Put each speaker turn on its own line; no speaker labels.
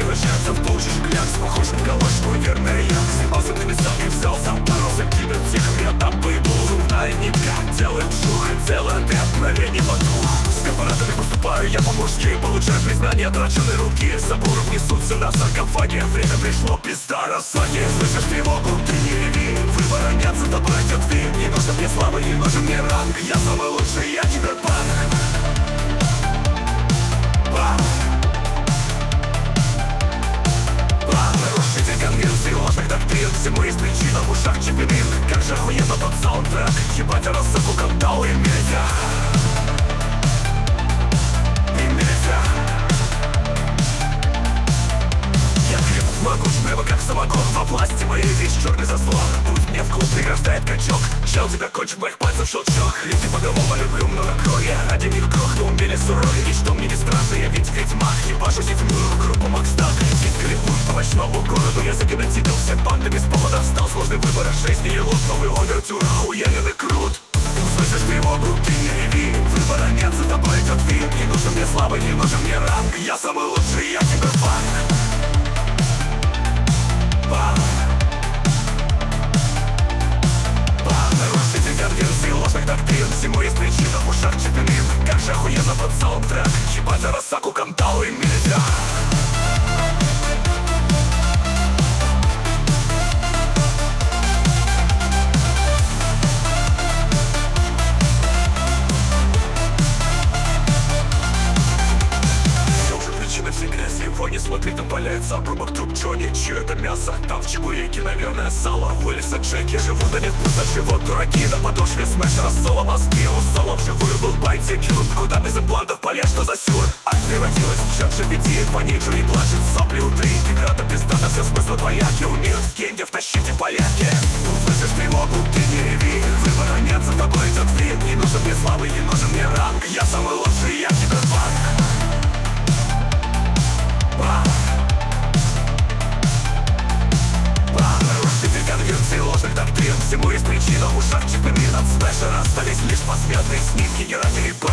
превращаются в тучи. Глянц, похож на галошку, верная я снимался на весами, взял сам боролся кибер тихо, я там пойду. Зубная нитка, делает вжух, целый отряд мгновений потух. С корпоратами поступаю я по-мужски, получаю признание драченой руки. Забором несутся на саркофаге, время пришло, пизда рассаги. Слышишь тревогу, ты не реви, выбора нет, за тобой идет вин. Не нужен мне слава, не нужен мне ранг, я самый лучший, я киберпанк. Нарушитель конвенции, ложных доктрин, всему есть причина в ушах чепелин. Как же охуенно тот саундтрек, ебать рассыпку кандалы и медиа. Я креп, могуч, небо как самогон. Во власти моей вещь черный заслон. Пусть мне в клуб преграждает качок. Чел тебя кончит моих пальцев щелчок. Люди по-другому люблю много крови. Ради них крохну умели суровее. И что мне не страшно, я ведь ведьмак. Ебашу седьмую группу Макстак. Сидит крепует по ночному городу. Я загенотипил все банды без повода. Встал сложный выбор жизни и лут. Новый овертюр, охуенен и крут. Слышишь тревогу, ты не реви, выбора нет, за тобой идет вин. Не нужен мне слава, не нужен мне ранг, я самый лучший, я киберпанк. Нарушитель конвенции, ложных доктрин, всему есть причина в ушах чепелин. Как же охуенно под саундтрек, ебать за рассаку, кандалы и медиа. Не смотри, там валяется обрубок труп Джонни. Чье это мясо? Там в чебуреке, наверное, сало. Вылез от Джеки, живут, да нет, просто живут дураки. На подошве смеш рассола мозги. У соло вживую был байтик. Куда без имплантов полез, что за сюр? Ах, превратилась в чат GPT. Паниджу и плачет сопли у три. Игра-то пизда, на все смысла двояки. Умеют в генде втащите порядки. Услышишь тревогу, ты не реви, выбора нет, за тобой идет вид. Не нужен мне славы, не нужен мне ранг, я самый лучший, я киберпанк. Нарушитель конвенции, ложных доктрин, всему есть причина в ушах чепелин. От смеша остались лишь посмертные снимки, не ради